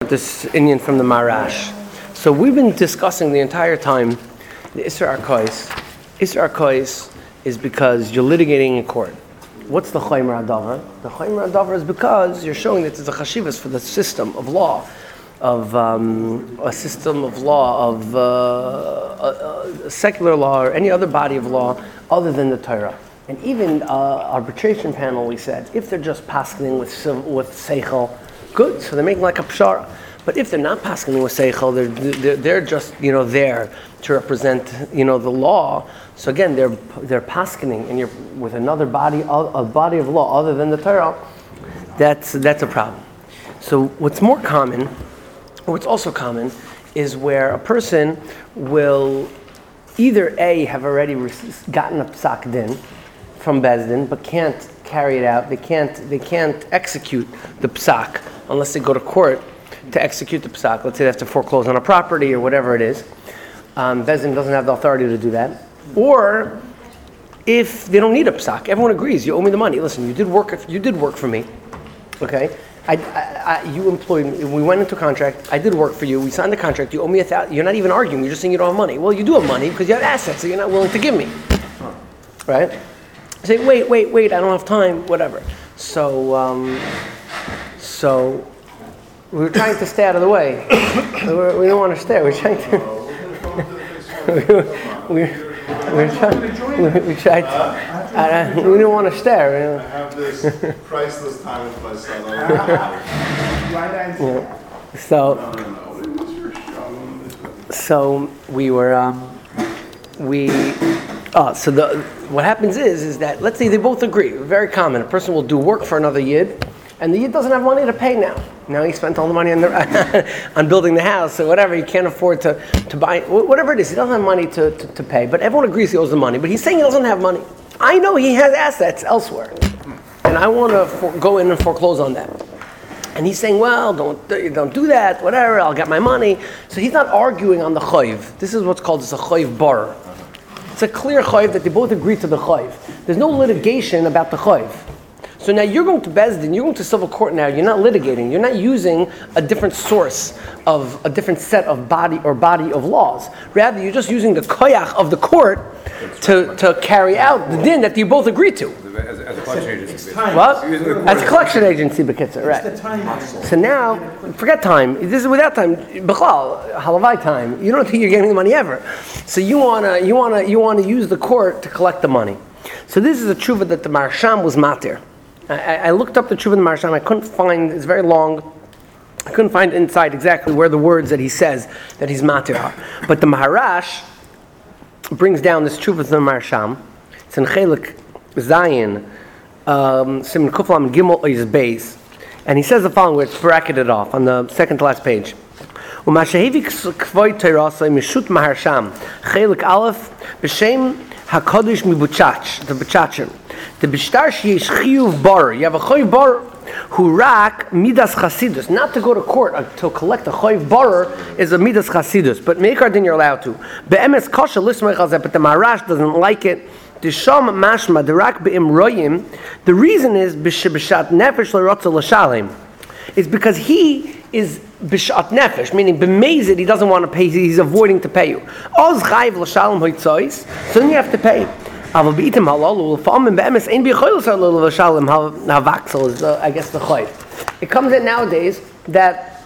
this Indian from the Marash. So we've been discussing the entire time the Isser Arkais. Isser Arkais is because you're litigating in court. What's the Chaymer Adavar? The Chaymer Adavar is because you're showing that there's a chashivas for the system of law, of a system of law, of a secular law or any other body of law other than the Torah. And even arbitration panel, we said, if they're just paskening with seichel, good, so they're making like a pshara. But if they're not paskening with seichel, they're just there to represent the law. So again, they're paskening, and you're with another body, a body of law other than the Torah. That's a problem. So what's more common, or what's also common, is where a person will either A, have already gotten a psak din from Beis Din, but can't carry it out. They can't execute the psak unless they go to court to execute the psak. Let's say they have to foreclose on a property or whatever it is. Beis Din doesn't have the authority to do that. Or if they don't need a psak, everyone agrees, you owe me the money. Listen, you did work for me. Okay? You employed me. We went into a contract. I did work for you. We signed the contract. You owe me $1,000. You're not even arguing. You're just saying you don't have money. Well, you do have money because you have assets that you're not willing to give me. Right? I say, wait. I don't have time. Whatever. So we were trying to stay out of the way. We don't want to stay. We're trying to. We tried to. We didn't want to stare. I have this priceless time with my son. So we were. What happens is that, let's say they both agree. Very common. A person will do work for another yid, and the yid doesn't have money to pay now. Now he spent all the money on building the house or whatever. He can't afford to buy whatever it is. He doesn't have money to pay. But everyone agrees he owes the money. But he's saying he doesn't have money. I know he has assets elsewhere, and I want to go in and foreclose on that. And he's saying, well, don't do that. Whatever. I'll get my money. So he's not arguing on the chayv. This is what's called a chayv bar. It's a clear chayv that they both agree to the chayv. There's no litigation about the chayv. So now you're going to Beis Din, you're going to civil court now, you're not litigating, you're not using a different source of a different set of body of laws. Rather, you're just using the koyach of the court to carry out the din that you both agreed to. As a collection agency. What? As a collection agency, Bekitzer, right. So now, forget time. This is without time. B'chlal, halavai time. You don't think you're getting the money ever. So you wanna use the court to collect the money. So this is a tshuva that the Marsham was matir. I looked up the tshuva of the Marsham. I couldn't find, it's very long. I couldn't find inside exactly where the words that he says that he's matir are. But the Maharash brings down this tshuva of the Marsham. It's in Chelik Zayin, Siman Kuflam Gimel Oiz Beis. And he says the following, where it's bracketed off on the second to last page. U'mashehevi k'voy teirasai mishut Maharsham Chelik Aleph b'shem HaKadosh mibuchach, the Bechachim. The Bishtar sheyesh chiyuv bar. You have a choyv bar who rak midas chasidus. Not to go to court to collect a choyv bar is a midas chasidus, but meikar din you're allowed to. Be'emes kasha lismei chazeh, but the Marash doesn't like it. The sham mashma the rak be'im royim. The reason is b'shat nefesh l'rotza l'shalem. It's because he is b'shat nefesh, meaning b'mezid he doesn't want to pay. He's avoiding to pay you. Oz chayv l'shalem hoitzois. So then you have to pay. Aval beitim halalu l'fa'amim be'emes ein b'yicholos halalu l'shalem havaksel is I guess the chayv. It comes in nowadays that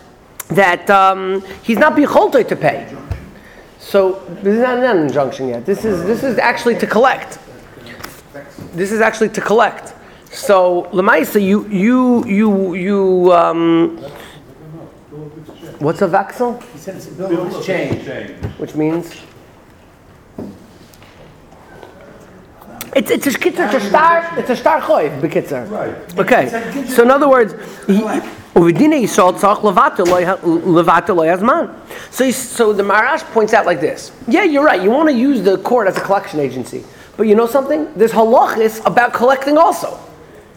he's not b'yicholtoi to pay. So this is not an injunction yet. This is actually to collect. This is actually to collect. So lemaisa you what's a vaxel? He said it's a bill of exchange. Which means it's a star choiv bekitzer. Right. Okay. So in other words, so the Marash points out like this. Yeah, you're right. You want to use the court as a collection agency. But you know something? There's halachis about collecting also.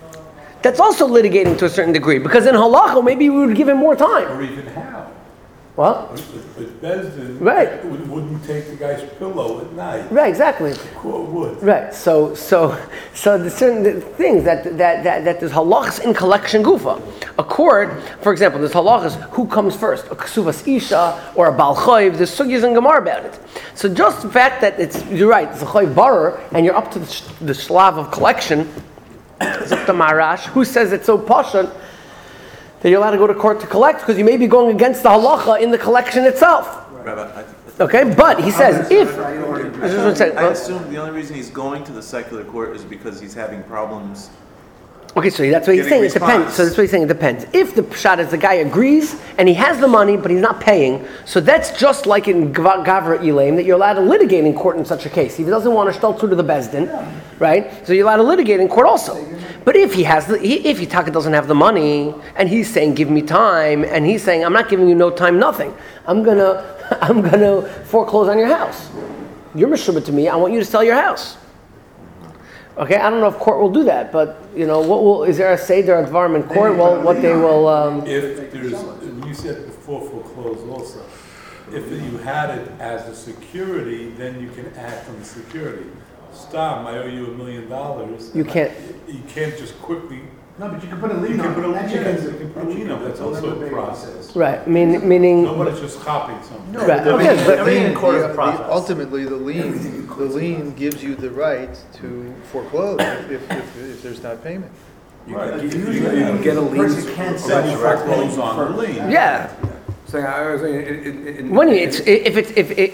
That's also litigating to a certain degree. Because in halacha, maybe we would give him more time. Or even how. What? But Bezdin Right. wouldn't take the guy's pillow at night. Right, exactly. The court would. Right. So there's certain things that there's halachas in collection gufa. A court, for example, there's halachas who comes first, a ksuvas isha or a bal chayv. There's sugyas and gemara about it. So just the fact that you're right, it's a chayv barer, and you're up to the shlav of collection. It's up to Marash, who says it's so pashut that you're allowed to go to court to collect because you may be going against the halacha in the collection itself. Okay, but he says if I assume the only reason he's going to the secular court is because he's having problems. okay, so that's what he's saying. It depends. So that's what he's saying. It depends. If the pshat is the guy agrees and he has the money but he's not paying, so that's just like in Gavra Elaim that you're allowed to litigate in court in such a case. If he doesn't want to shtel to the Bezdin, right? So you're allowed to litigate in court also. But if he has if Yitaka doesn't have the money and he's saying give me time and he's saying I'm not giving you no time, nothing. I'm gonna foreclose on your house. You're mishubah to me. I want you to sell your house. Okay, I don't know if court will do that, but is there a seder advarim in court? Well, what they will. If there's, you said before foreclose also, if you had it as a security, then you can act on the security. Stop! I owe you $1 million. You can't. You can't just quickly. No, but you can put a lien on it. You can put a lien on it. That's also a process. Right, meaning. Nobody's just copying something. No, Right, the okay, lien- but- the lien in court is a The- process. Ultimately, the lien gives you the right to foreclose if there's not payment. You Right. can Usually, get a the lien. person can't sell Then you directly foreclose on the first. lien. Yeah. Saying, I was saying, When if it's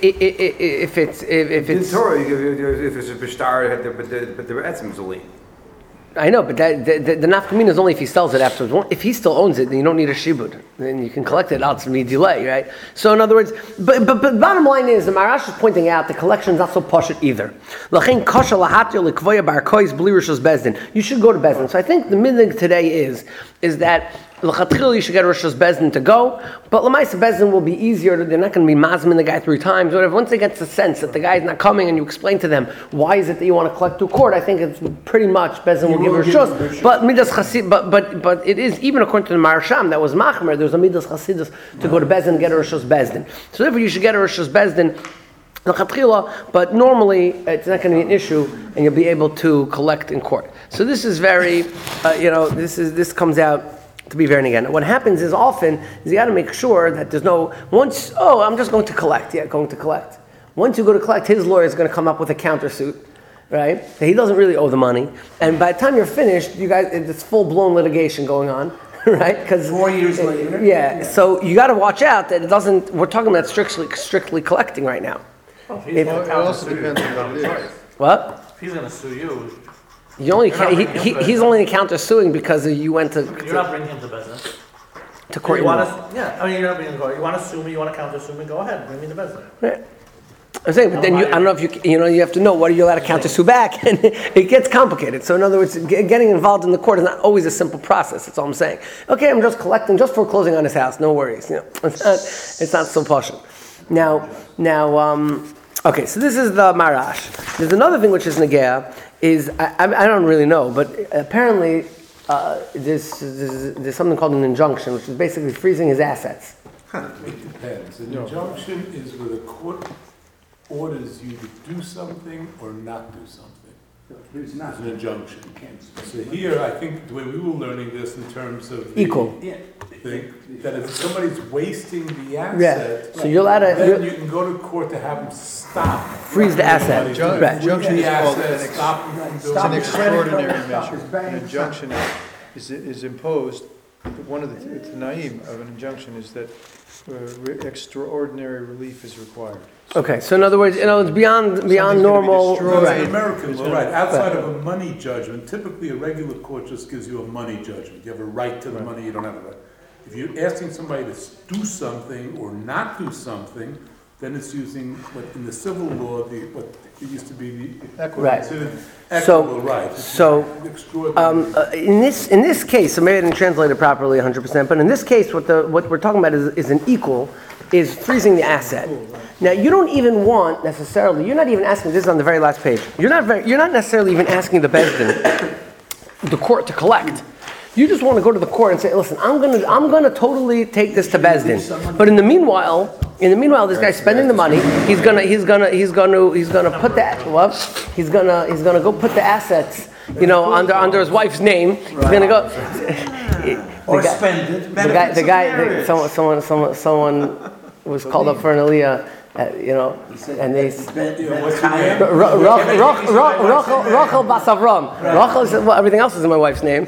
in Torah, if it's a bishtar, but the etzim is a lien. I know, but the nafkamina is only if he sells it afterwards. If he still owns it, then you don't need a shibud. Then you can collect it out to me delay, right? So in other words, but bottom line is the Marash is pointing out the collection is not so pashut either. You should go to Bezdin. So I think the midling today is that l'chatchil you should get Rosh Bezdin to go, but l'maisa Bezdin will be easier. They're not going to be mazmin the guy 3 times, whatever. Once they get the sense that the guy is not coming, and you explain to them why is it that you want to collect to court, I think it's pretty much Bezdin will give Rosh. But midas chasid, but it is even according to the Marasham that was machmer. There's a midas chasidus to go to Bezdin and get a Rosh Bezdin. So therefore, you should get a Rosh Bezdin. But normally it's not going to be an issue, and you'll be able to collect in court. So this is very, this comes out to be very again. What happens is often is you got to make sure that there's no I'm just going to collect. Yeah, going to collect. Once you go to collect, his lawyer is going to come up with a countersuit, right? That he doesn't really owe the money, and by the time you're finished, you guys, it's full blown litigation going on. Right, because 4 years later. yeah. So you got to watch out that it doesn't. We're talking about strictly collecting right now. It also depends on what it is. What? If he's going to sue you, You only You're not bringing him to he's business. only counter suing because you went you're not bringing him to business. to court. You want to, you're not bringing him to court. You want to sue me, you want to counter sue me, go ahead, bring me to business. Right. I'm saying, but then I don't know if you have to know what are you allowed to counter sue back, and it gets complicated. So in other words, getting involved in the court is not always a simple process. That's all I'm saying. Okay, I'm just collecting, just foreclosing on his house. No worries. It's not so partial. Now. Okay, so this is the Marash. There's another thing which is Negea, is, I don't really know, but apparently there's something called an injunction, which is basically freezing his assets. It depends. An injunction is where the court orders you to do something or not do something. It's an injunction. So here, I think the way we were learning this in terms of Equal. thing, that if somebody's wasting the asset, Yeah, so you're allowed to then you can go to court to have them stop. freeze the asset. Right. Injunction The is called asset, stop them from It's doing an it. extraordinary measure. An injunction is imposed. One of the naim of an injunction is that extraordinary relief is required. Okay, so in other words, it's beyond Something's gonna be normal. destroyed. Well, Right. it's American law, right? Outside of a money judgment, typically a regular court just gives you a money judgment. You have a right to the money, you don't have a right. If you're asking somebody to do something or not do something, then it's using what in the civil law, what it used to be the Equitable. considered equitable rights. So, Extraordinary. in this case, so maybe I didn't translate it properly 100%, but in this case, what we're talking about is an equal, is freezing the asset. Now, you don't even want necessarily. You're not even asking. This is on the very last page. You're not necessarily even asking the Bezdin, the court, to collect. You just want to go to the court and say, listen, I'm gonna totally take this to Bezdin. But in the meanwhile, this guy's spending the money. He's gonna put that. What? He's gonna go put the assets, under his wife's name. He's gonna go. Spend it. Someone was called up for an aliyah. And they Rachel Bas Avram. Rachel is everything else is in my wife's name.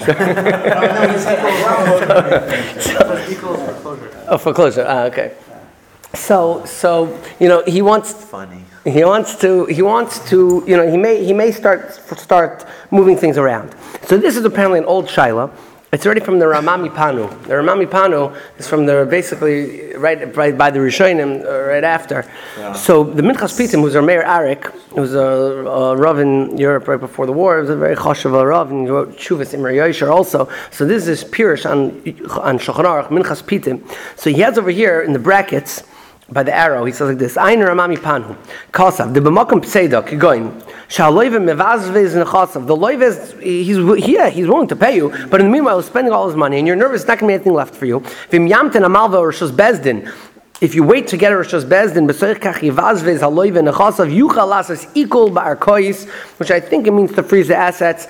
Foreclosure. Okay. So he wants. Funny. He wants to. He may start moving things around. So this is apparently an old shaila. It's already from the Ramami Panu. The Ramami Panu is from basically right by the Rishonim, right after. Yeah. So the Minchas Pitim, who's our Meir Arik, who's a Rav in Europe right before the war, was a very chashuv Rav, and he wrote Shuvas Imre Yosher also. So this is Pirish on Shulchan Aruch, Minchas Pitim. So he has over here in the brackets, by the arrow, he says like this: Ein Ramami Panu, Kasav, the B'makom Pseida, Kigoin. The loiv is he's willing to pay you, but in the meanwhile he's spending all his money, and you're nervous. It's not going to be anything left for you. If you wait to get a Rishos Bezdin, which I think it means to freeze the assets.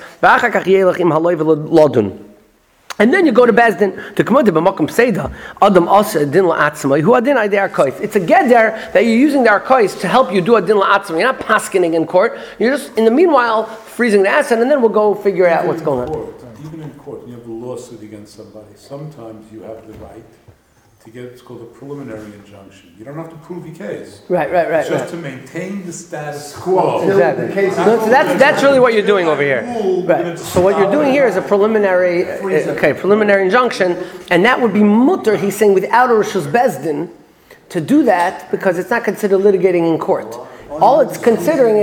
And then you go to Bezdin to come out to B'makom Pseida. Adam Asa Din La'atzmai. Who Adin Aydei Arkois. It's a geder that you're using the Arkois to help you do a Din La'atzmai. You're not paskening in court. You're just, in the meanwhile, freezing the asset, and then we'll go figure out what's going on. Even in court, when you have a lawsuit against somebody, sometimes you have the right to get, it's called a preliminary injunction. You don't have to prove your case. Right. It's just to maintain the status quo. Exactly. So that's really what you're doing over here. Right. So what you're doing here is a preliminary injunction, and that would be mutter, he's saying, without a Rishos Bezdin, to do that, because it's not considered litigating in court. All it's considered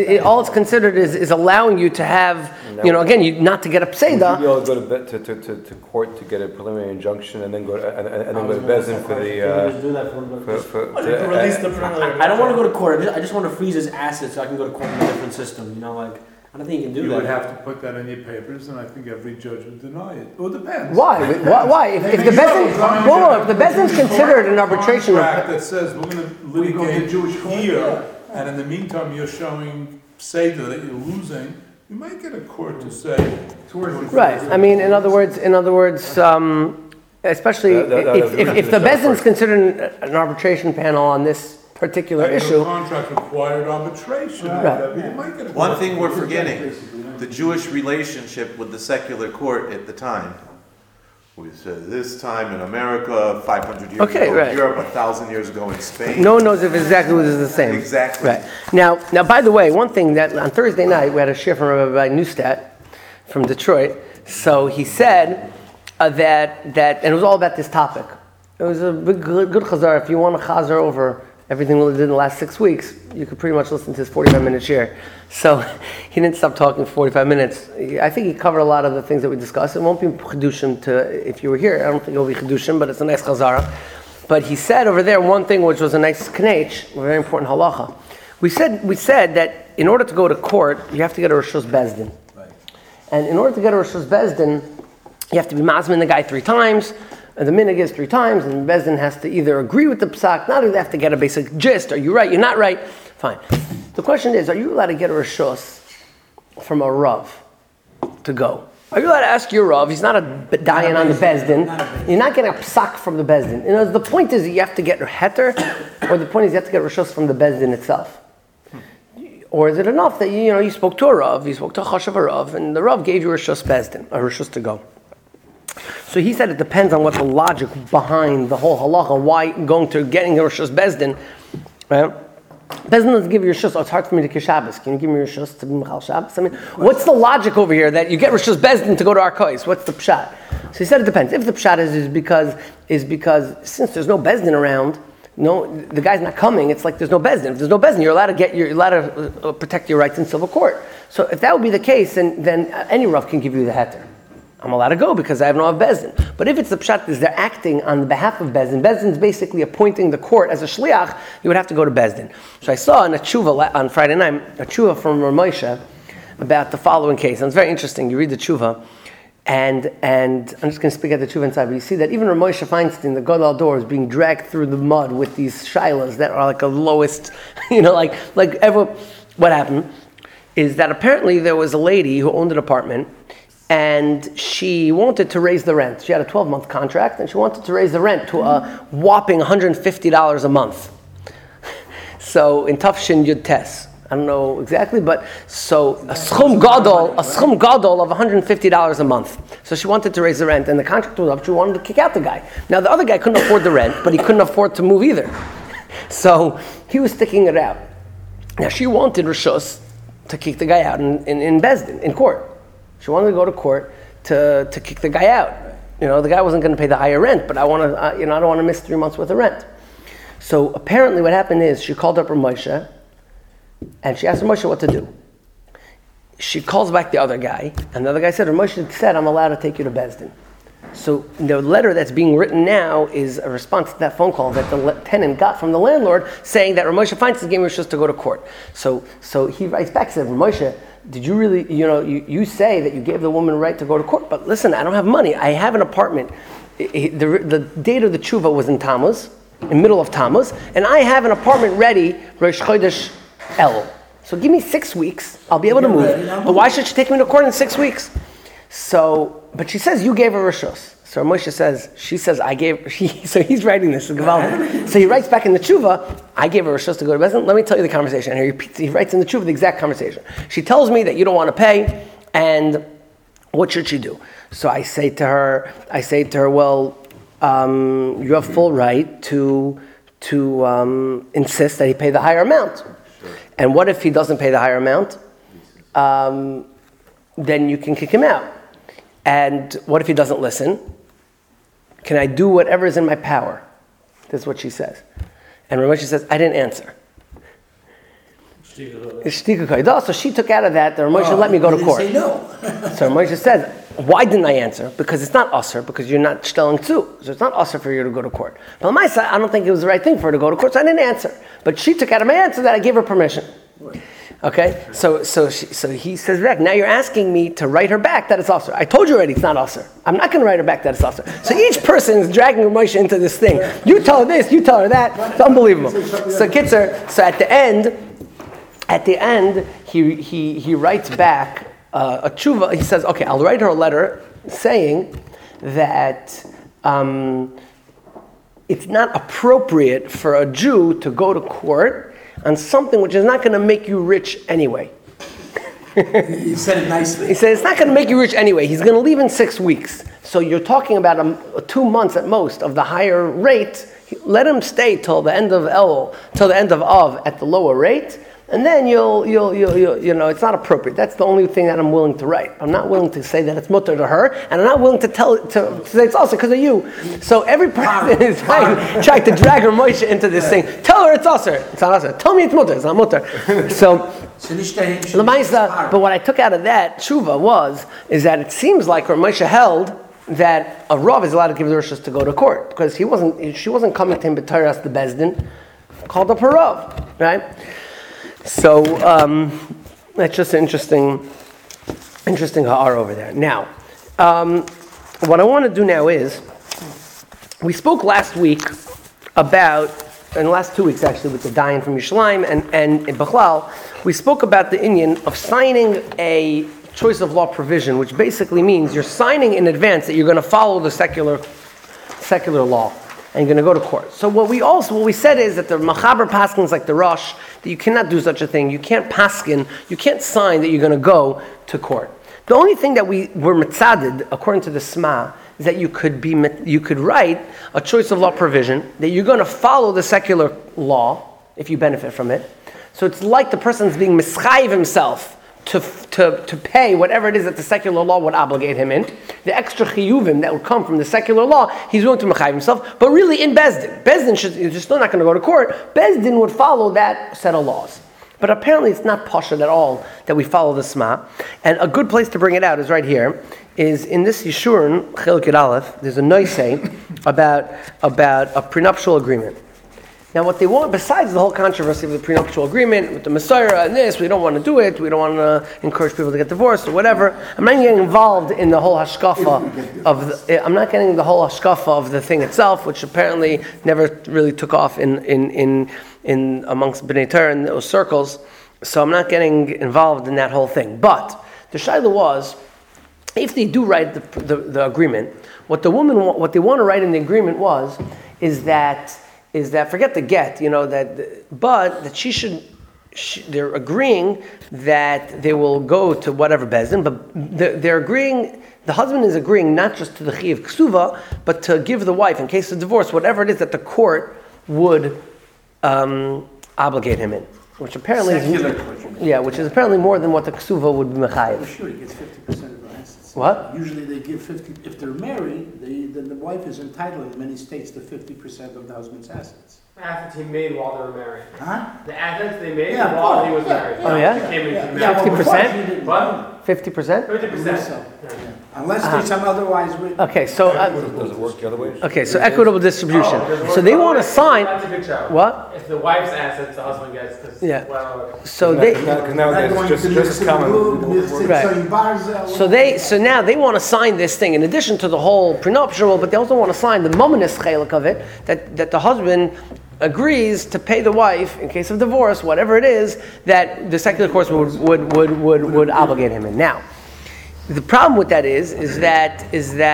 is allowing you to have, not to get a pseida. You all go to court to get a preliminary injunction, and then go to Bezdin for the. Release the preliminary. I don't want to go to court. I just want to freeze his assets so I can go to court in a different system. I don't think you can do that. You would have to put that in your papers, and I think every judge would deny it. Well, it depends. Why? If the Bezdin's considered an arbitration, that says we're going to litigate here. And in the meantime, you're showing Seder that you're losing. You might get a court to say it's worth it. Right. I mean, in other words, especially if the Bezdin's considered an arbitration panel on this particular issue. The contract required arbitration. Right. You might get a One thing we're forgetting: the Jewish relationship with the secular court at the time. We said this time in America, 500 years ago in Europe, 1,000 years ago in Spain. No one knows if exactly what is the same. Exactly. Right. Now, by the way, one thing that on Thursday night we had a shir from Rabbi Neustadt from Detroit. So he said that, and it was all about this topic. It was a good chazar. If you want to chazar over everything we did in the last 6 weeks, you could pretty much listen to his 45-minute shir. So he didn't stop talking for 45 minutes. I think he covered a lot of the things that we discussed. It won't be chedushim if you were here. I don't think it will be chedushim, but it's a nice chazara. But he said over there one thing which was a nice knech, a very important halacha. We said that in order to go to court, you have to get a Rishos Bezdin. Right. And in order to get a Rishos Bezdin, you have to be mazmin the guy 3 times. And the minig is 3 times, and the Bezdin has to either agree with the psak, not only they have to get a basic gist, are you right, you're not right, fine. The question is, are you allowed to get a rishos from a Rav to go? Are you allowed to ask your Rav? He's not a dayan on the Bezdin. You're not getting a psak from the Bezdin. The point is that you have to get a heter, or the point is you have to get rishos from the Bezdin itself. Or is it enough that you spoke to a Rav, you spoke to a chashav Rav, and the Rav gave you a rishos Bezdin, a rishos to go? So he said it depends on what the logic behind the whole halacha, why getting a Rishos Bezdin. Right? Bezdin doesn't give you Rishos. It's hard for me to kiss Shabbos. Can you give me Rishos to be Michal Shabbos? I mean, what's the logic over here that you get Rishos Bezdin to go to Arkois? What's the pshat? So he said it depends. If the pshat is because since there's no Bezdin around, the guy's not coming. It's like there's no Bezdin. If there's no Bezdin, you're allowed to protect your rights in civil court. So if that would be the case, then any Rav can give you the heter. I'm allowed to go because I have no Bezdin. But if it's the pshat is they're acting on behalf of Bezdin, Bezdin's basically appointing the court as a shliach, you would have to go to Bezdin. So I saw in a tshuva on Friday night, a tshuva from Ramosha about the following case. And it's very interesting. You read the tshuva. And I'm just going to speak at the tshuva inside, but you see that even Rav Moshe Feinstein, the Gadol Dor, is being dragged through the mud with these shilas that are like the lowest, like ever. What happened is that apparently there was a lady who owned an apartment, and she wanted to raise the rent. She had a 12-month contract, and she wanted to raise the rent to a whopping $150 a month. So in Tafshin Yud Tes, I don't know exactly, but so a schum gadol of $150 a month. So she wanted to raise the rent, and the contract was up. She wanted to kick out the guy. Now the other guy couldn't afford the rent, but he couldn't afford to move either. So he was sticking it out. Now she wanted Rishus to kick the guy out in Bezdin, in court. She wanted to go to court to kick the guy out. The guy wasn't going to pay the higher rent, but I don't want to miss 3 months worth of rent. So apparently what happened is she called up Rav Moshe, and she asked Rav Moshe what to do. She calls back the other guy, and the other guy said, Rav Moshe said, I'm allowed to take you to Bezdin. So the letter that's being written now is a response to that phone call that the tenant got from the landlord saying that Rav Moshe Feinstein gave me just to go to court. So he writes back and says, Rav Moshe, did you really, you say that you gave the woman right to go to court, but listen, I don't have money. I have an apartment. The date of the tshuva was in Tammuz, in middle of Tammuz, and I have an apartment ready, Rosh Chodesh El. So give me 6 weeks, I'll be able to move. But why should she take me to court in 6 weeks? But she says, you gave her Rishus. So Moshe says, so he's writing this, so he writes back in the tshuva, I gave her Rishus to go to Bezdin. Let me tell you the conversation. And he writes in the tshuva the exact conversation. She tells me that you don't want to pay, and what should she do? So I say to her, well, you have full right to insist that he pay the higher amount. Sure. And what if he doesn't pay the higher amount? Then you can kick him out. And what if he doesn't listen? Can I do whatever is in my power? That's what she says. And Rav Moshe says, I didn't answer. So she took out of that Rav Moshe let me go to court. No. So Rav Moshe says, why didn't I answer? Because it's not usher, because you're not shtelling tzu. So it's not usher for you to go to court. But on my side, I don't think it was the right thing for her to go to court, so I didn't answer. But she took out of my answer that I gave her permission. Okay? So he says back, now you're asking me to write her back that it's usher. I told you already it's not usher. I'm not going to write her back that it's usher. So each person is dragging Rav Moshe into this thing. You tell her this, you tell her that. It's unbelievable. So Kitzer, so at the end, he writes back a tshuva. He says, okay, I'll write her a letter saying that it's not appropriate for a Jew to go to court on something which is not going to make you rich anyway. He said it nicely. He said it's not going to make you rich anyway. He's going to leave in 6 weeks. So you're talking about 2 months at most of the higher rate. Let him stay till the end of Av at the lower rate. And then you'll, it's not appropriate. That's the only thing that I'm willing to write. I'm not willing to say that it's mutter to her, and I'm not willing to say it's also because of you. So every person is trying to drag Rav Moshe into this thing. Tell her it's usher. It's not usher. Tell me it's mutter. It's not mutter. But what I took out of that tshuva is that it seems like Rav Moshe held that a Rav is allowed to give the Rishus to go to court because she wasn't coming to him b'tayras the Bezdin, called up her Rav, right? So that's just an interesting ha'ar over there. Now, what I want to do now is, we spoke last week about, in the last 2 weeks actually, with the Dayan from Yerushalayim and in Bechlal, we spoke about the inyan of signing a choice of law provision, which basically means you're signing in advance that you're going to follow the secular law. And you're going to go to court. So what we said is that the Machaber paskins like the Rosh, that you cannot do such a thing. You can't paskin, you can't sign that you're going to go to court. The only thing that we were mitzaded, according to the Sma, is that you could write a choice of law provision that you're going to follow the secular law if you benefit from it. So it's like the person's being mischayiv himself to pay whatever it is that the secular law would obligate him in. The extra chiyuvim that would come from the secular law, he's willing to mechayiv himself, but really in Bezdin. Bezdin is still not going to go to court. Bezdin would follow that set of laws. But apparently it's not pashut at all that we follow the Sma. And a good place to bring it out is right here, is in this Yeshurun, Chelik Yud Aleph, there's a noisei about a prenuptial agreement. Now, what they want, besides the whole controversy of the prenuptial agreement with the Messiah and this, we don't want to do it, we don't want to encourage people to get divorced or whatever. I'm not getting involved in the whole hashkafa I'm not getting the whole hashkafa of the thing itself, which apparently never really took off in amongst B'nai Torah in those circles. So I'm not getting involved in that whole thing. But the shaila was, if they do write the agreement, what they want to write in the agreement is that forget the get, but that they're agreeing that they will go to whatever bezdin, but they're agreeing, the husband is agreeing not just to the chi of ksuva, but to give the wife, in case of divorce, whatever it is that the court would obligate him in, which apparently which is apparently more than what the ksuva would be mechayev. Sure, he gets 50% of the assets. What? Usually they give 50, if they're married, then the wife is entitled in many states to 50% of the husband's assets. Assets he made while they were married. Huh? The assets they made Yeah, while he was married. Oh, yeah? He came into Yeah, marriage. 50%? What? 50%? 50%. Unless there's some otherwise written. Okay, so Does it work the other way? okay, so equitable distribution. So they want to sign. That's a good shout. What? If the wife's assets, the husband gets. 'Cause, Yeah. well, So they. Because nowadays, it's just as common. Right. So now they want to sign this thing in addition to the whole prenuptial, but they also want to sign the mominous chelik of it, that the husband agrees to pay the wife in case of divorce, whatever it is, that the secular courts would obligate him in. Now, the problem with that is that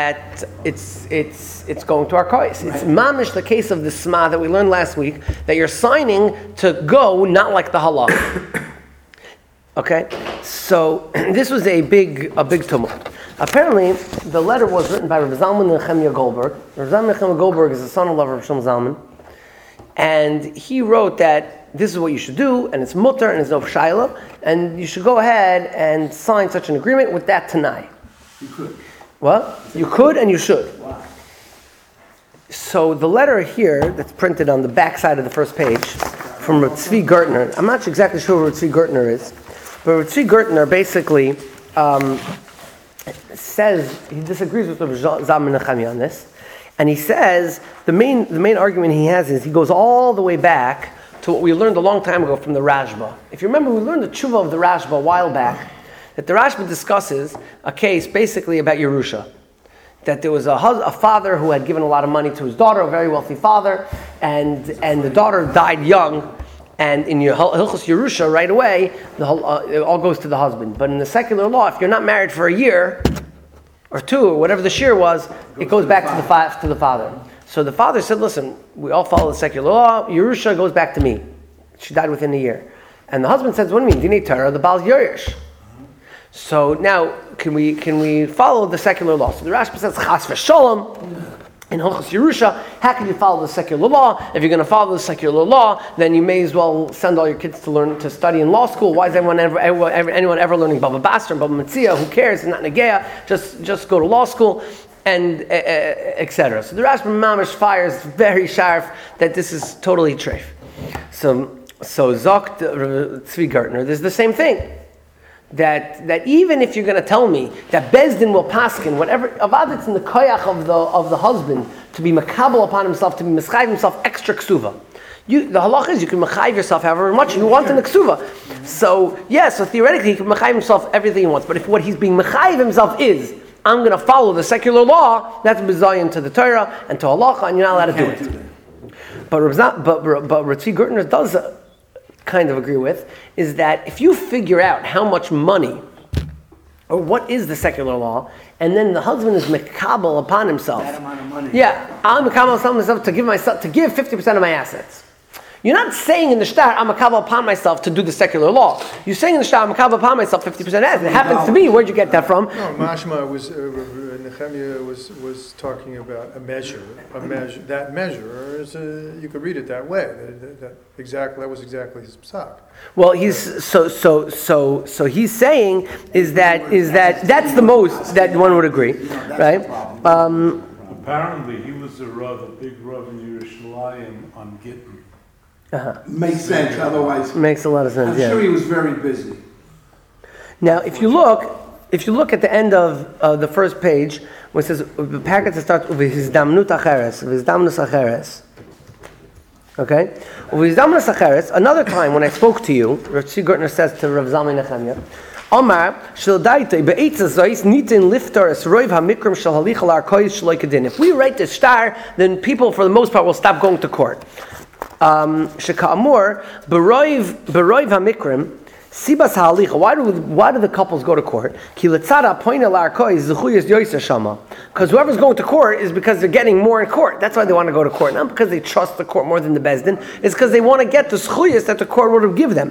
it's going to our case. It's mamish the case of the sma that we learned last week, that you're signing to go not like the halach. Okay, so this was a big tumult. Apparently, the letter was written by Rav Zalman Nechemia Goldberg. Rav Zalman Nechemia Goldberg is the son-in-law of Rav Shlomo Zalman, and he wrote that this is what you should do, and it's mutter, and it's no shaila, and you should go ahead and sign such an agreement with that tanai. You could. What? You could and you should. Wow. So the letter here that's printed on the back side of the first page from Rav Tzvi Gertner. I'm not exactly sure who Rav Tzvi Gertner is, but Rav Tzvi Gertner basically says he disagrees with Rav Zalman Nechemia on this, and he says the main argument he has is he goes all the way back to what we learned a long time ago from the Rashba. If you remember, we learned the tshuva of the Rashba a while back, that the Rashba discusses a case basically about Yerusha. That there was a father who had given a lot of money to his daughter, a very wealthy father, and the daughter died young, and in Hilchos Yerusha right away, it all goes to the husband. But in the secular law, if you're not married for a year or two, or whatever the shir was, it goes back to the father. So the father said, listen, we all follow the secular law, Yerusha goes back to me. She died within a year. And the husband says, what do you mean? Dinei Torah, the Baal Yerush. So now, can we follow the secular law? So the Rashba says, Chas v'sholom, in Hilchos Yerusha, how can you follow the secular law? If you're going to follow the secular law, then you may as well send all your kids to study in law school. Why is anyone ever learning Baba Basra and Baba Metzia? Who cares? It's not Negeya. Just go to law school, and etc. So the Rashba Mamish fires very sharp that this is totally treif. So Zok Tzvi Gertner, there's the same thing. That even if you're going to tell me that Bezdin will paskin, whatever avad it's in the koyach of the husband to be makabel upon himself, to be mischayiv himself extra ksuva. The halach is you can mechayiv yourself however much you want in the ksuva. So theoretically he can mechayiv himself everything he wants. But if what he's being mechayiv himself is, I'm going to follow the secular law, that's bizayin to the Torah and to halacha, and you're not allowed to do it. But Ritzi Gertner does kind of agree with, is that if you figure out how much money, or what is the secular law, and then the husband is mekabel upon himself. That amount of money. Yeah, I'm mekabel upon myself to give 50% of my assets. You're not saying in the shtar, I'm mekabel upon myself to do the secular law. You're saying in the shtar, I'm mekabel upon myself 50% assets. It happens to be, where'd you get that from? No, Mashma was, Nehemiah was talking about a measure. That measure is, you could read it that way. That was exactly his psak. Well, he's so he's saying is that that's the most that one would agree, right? Apparently, he was a big rav in Yerushalayim on Gittin. Makes sense, otherwise. Makes a lot of sense. I'm sure he was very busy. Now, if you look at the end of the first page, where it says the packet that starts with his damnut acheres, Okay? Another time when I spoke to you, Rav Tzvi Gertner says to Rav Zalman Nechemia, Omar, if we write this star, then people for the most part will stop going to court. Sheka'amur, Beroiv HaMikrim, Sibas HaHalicha, why do the couples go to court? Because whoever's going to court is because they're getting more in court. That's why they want to go to court. Not because they trust the court more than the Bezdin. It's because they want to get the schuyas that the court would have given them.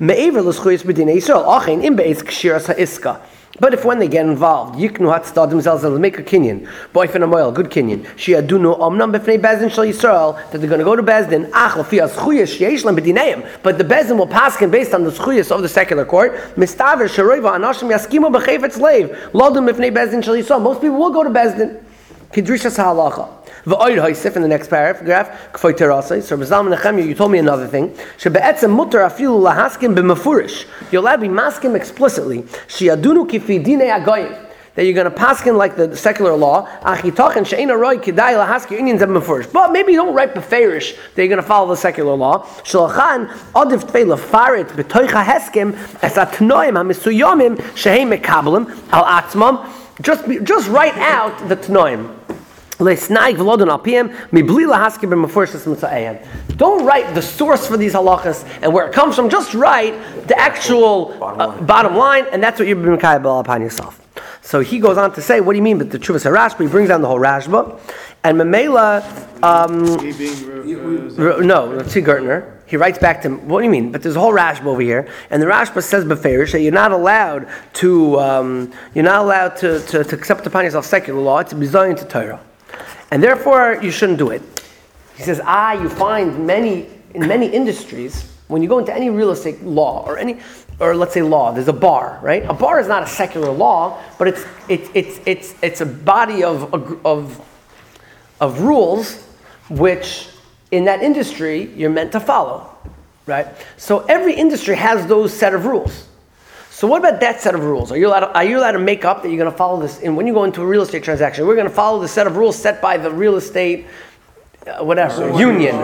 But if when they get involved, Yiknu Hatzdah themselves, they'll make a kinyan, boyfriend and oil, good kinyan. Shiadunu Omnam B'fnei Bezdin Shal Yisrael, that they're going to go to Bezdin, Ach L'fi HaZchuyas Sheish Lem B'dineim, but the Bezdin will paskin based on the schuyas of the secular court. Mistaver Sheroiva Anashim Yaskimu B'chayfetz Leiv, Lodum B'fnei Bezdin Shal Yisrael. Most people will go to Bezdin. Kidrishas HaHalacha. In the next paragraph, so Zalman Nechemia, you told me another thing. You're allowed to be maskim explicitly. That you're going to paskin like the secular law. But maybe you don't write beferish that you're going to follow the secular law. Just write out the tnoim. Don't write the source for these halachas and where it comes from. Just write the actual bottom line, and that's what you're being mekayel upon yourself. So he goes on to say, what do you mean? But the Chuvas HaRashba, he brings down the whole Rashba, and Memela, Tzvi Gertner, he writes back to him, what do you mean? But there's a whole Rashba over here, and the Rashba says beferish that you're not allowed to accept upon yourself secular law. It's a bizayon to Torah. And therefore, you shouldn't do it. He says, you find in many industries, when you go into any real estate law, or let's say law, there's a bar, right? A bar is not a secular law, but it's a body of rules which, in that industry, you're meant to follow, right? So every industry has those set of rules. So what about that set of rules? Are you allowed to make up that you're going to follow this? And when you go into a real estate transaction, we're going to follow the set of rules set by the real estate, union,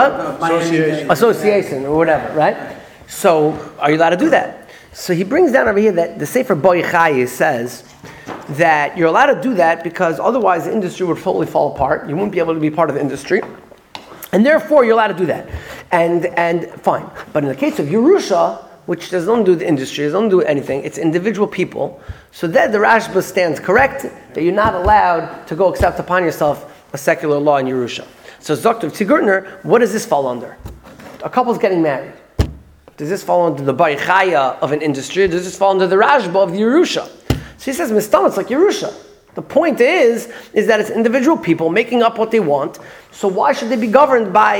association, or whatever, right? So are you allowed to do that? So he brings down over here that the Sefer Boi Chai says that you're allowed to do that because otherwise the industry would totally fall apart. You wouldn't be able to be part of the industry. And therefore you're allowed to do that. And fine. But in the case of Yerusha, which doesn't do the industry, doesn't do anything, it's individual people. So then the Rashba stands correct that you're not allowed to go accept upon yourself a secular law in Yerusha. So Dr. Tzvi Gertner, what does this fall under? A couple's getting married. Does this fall under the Bai Chaya of an industry, or does this fall under the Rashba of the Yerusha? So he says, Mistam, it's like Yerusha. The point is that it's individual people making up what they want. So why should they be governed by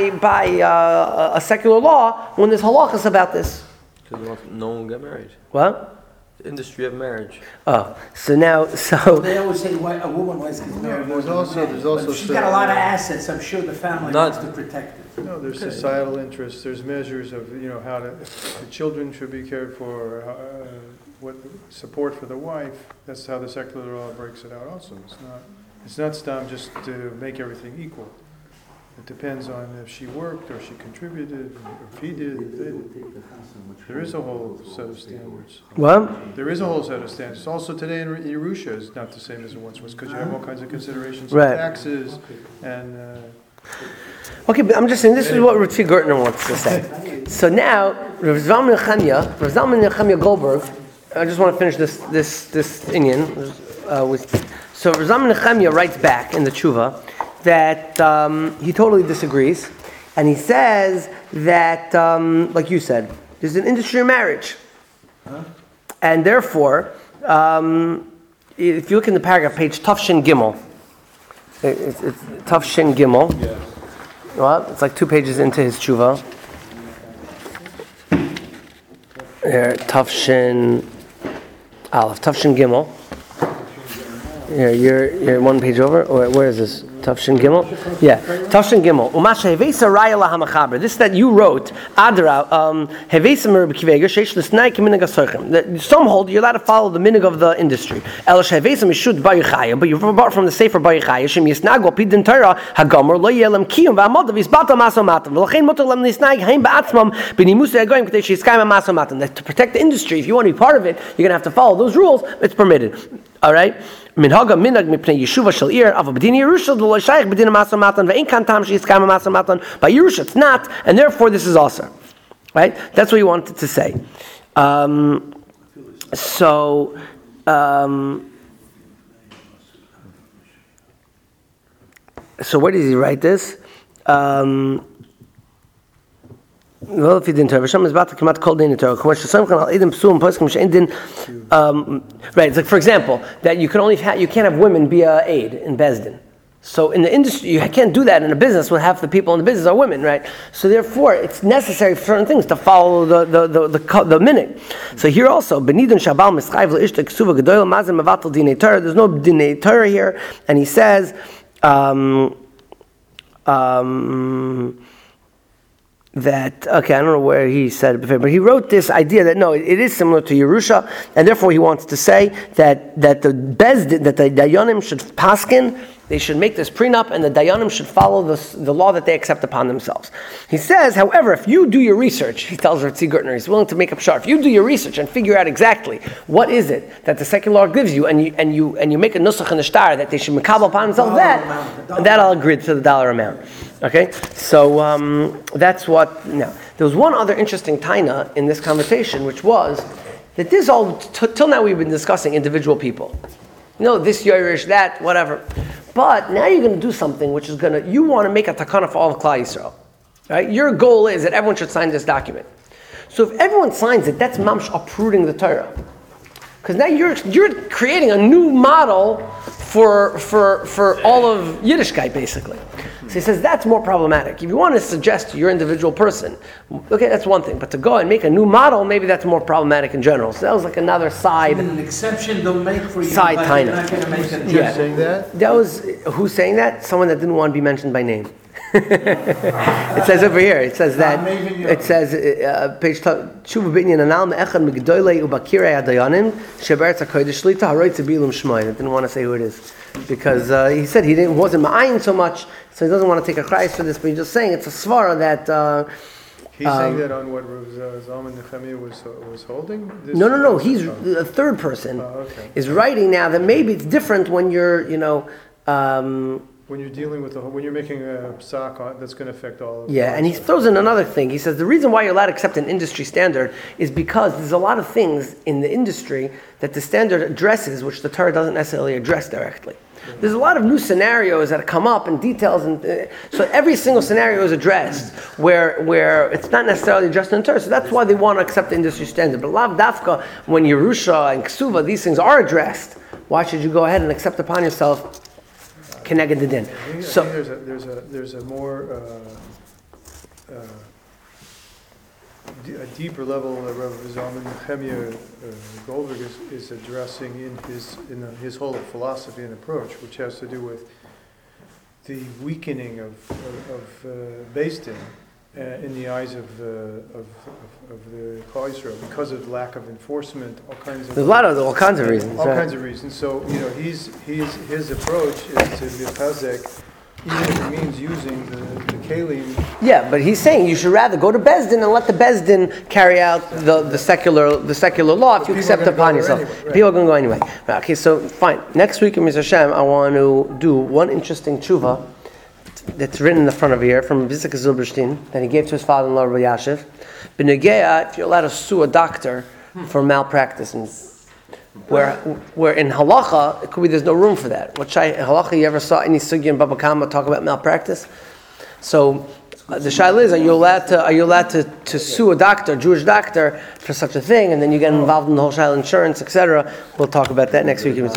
a secular law when there's halachas about this? Because no one will get married. What? The industry of marriage. Oh, so They always say a woman always gets married. There's also she's got a lot of assets. I'm sure the family wants to protect it. No, there's societal interests. There's measures of how the children should be cared for, what support for the wife. That's how the secular law breaks it out. Also, it's not stam just to make everything equal. It depends on if she worked or she contributed, or if he did, if they did. There is a whole set of standards. What? There is a whole set of standards. Also today in Yerusha is not the same as it once was because you have all kinds of considerations, right. Taxes, and... Okay, but I'm just saying, this is what Rav Tzvi Gertner wants to say. So now, Rav Zalman Nechemia Goldberg, I just want to finish this inyan. So Rav Zalman Nechemia writes back in the Tshuva that he totally disagrees, and he says that, like you said, there's an industry of marriage, and therefore, if you look in the paragraph, page Tafshin Gimel, it's Tafshin Gimel. Yeah. Well, it's like 2 pages into his tshuva. Here, Tafshin Aleph, Tafshin Gimel. Here, you're 1 page over. Or where is this? Tafshin Gimel? Yeah. Tafshin Gimel. Umasha Hevesa Raya Lahamachaber. This that you wrote, Adra, Hevesa Merib Kivega, Sheish Lisnai Kiminig Asoichem. Some hold you're allowed to follow the minig of the industry. Elash Hevesa Mishud Bayachaya, but you bought from the Sefer Bayachaya, Shem Yisnago Pidin Torah, Hagomer, Lo Yelem Kiyum, Vamadav, Isbatam Masomatam, Lachain Motalam Nisnag, Haim Baatzmam, Benimusa Agoim, Kadesh Yiskaim Masomatam. To protect the industry, if you want to be part of it, you're going to have to follow those rules. It's permitted. All right? Minhaga minag mipnei Yeshuva shel ir av bedin Yerusha lo shayich bedin masar matan ve'in kan tam sheyiskam masar matan. By Yerusha it's not, and therefore this is also. Right? That's what he wanted to say. So where does he write this? Well, if you didn't have Hashem is about to come out cold in the Torah. Right, it's like for example that you can only you can't have women be a aide in Bezdin. So in the industry you can't do that in a business when half the people in the business are women, right? So therefore it's necessary for certain things to follow the minute. So here also benidun shabal mischayv leishta ksuva gedoyel mazen mevatel dinei Torah. There's no dinei Torah here, and he says. That I don't know where he said it before, but he wrote this idea that no, it is similar to Yerusha, and therefore he wants to say that the Bezdin, that the Dayanim should paskin, they should make this prenup, and the Dayanim should follow the law that they accept upon themselves. He says, however, if you do your research, he tells Ritzi Gertner, he's willing to make up shar. If you do your research and figure out exactly what is it that the secular law gives you, and you make a nusach in the star that they should makabel upon themselves, that I'll agree to the dollar amount. Okay, so that's what. Now, there was one other interesting taina in this conversation, which was that this all till now we've been discussing individual people. This Yerush, that, whatever. But now you're going to do something which is you want to make a takana for all of Klal Yisrael. Right? Your goal is that everyone should sign this document. So if everyone signs it, that's mamsh uprooting the Torah. Because now you're creating a new model for all of Yiddishkeit, basically. So he says that's more problematic. If you want to suggest to your individual person, okay, that's one thing. But to go and make a new model, maybe that's more problematic in general. So that was like another side. An exception they'll make for you. Side but taina. you're not going to make it. You're saying that? That was who's saying that? Someone that didn't want to be mentioned by name. It says over here. It says that. It says page Tshuva Binyan Anal Me'echad Migdoilei Ubakirei Adayanim Sheberetz HaKodesh Shlita Haroy Tzibilum Shmoy. I didn't want to say who it is because he said he wasn't ma'ayin so much, so he doesn't want to take a chayes for this. But he's just saying it's a svara that. He's saying that on what Rav Zalman Nechemia was holding? No. He's a third person is writing now that maybe it's different when you're when you're dealing with when you're making a psak that's going to affect all of it. Yeah, and he throws in another thing. He says the reason why you're allowed to accept an industry standard is because there's a lot of things in the industry that the standard addresses which the Torah doesn't necessarily address directly. There's a lot of new scenarios that come up and details, and so every single scenario is addressed where it's not necessarily addressed in the Torah. So that's why they want to accept the industry standard. But lav dafka, when Yerusha and Ksuva, these things are addressed, why should you go ahead and accept upon yourself Keneged the din? I think there's a more a deeper level that Rav Zalman Nechemia Goldberg is addressing in his whole philosophy and approach, which has to do with the weakening of Beis Din in the eyes of the Klal Yisrael because of lack of enforcement, all kinds of reasons. All kinds of reasons. So his approach is to be chazek, even if it means using the kelim. Yeah, but he's saying you should rather go to Beis Din and let the Beis Din carry out the secular law if you accept upon yourself. Anyway, right. People are going to go anyway. Right, okay, so fine. Next week in Mr. Hashem, I want to do one interesting tshuva that's written in the front of here from Yitzchak Zilberstein that he gave to his father-in-law Rabbi Yashiv. B'negea, if you're allowed to sue a doctor for malpractice, and where in halacha it could be there's no room for that. What halacha you ever saw any sugya in Baba Kama talk about malpractice? So the shaila is: Are you allowed to sue a doctor, a Jewish doctor, for such a thing, and then you get involved in the whole shaila insurance, etc. We'll talk about that next week.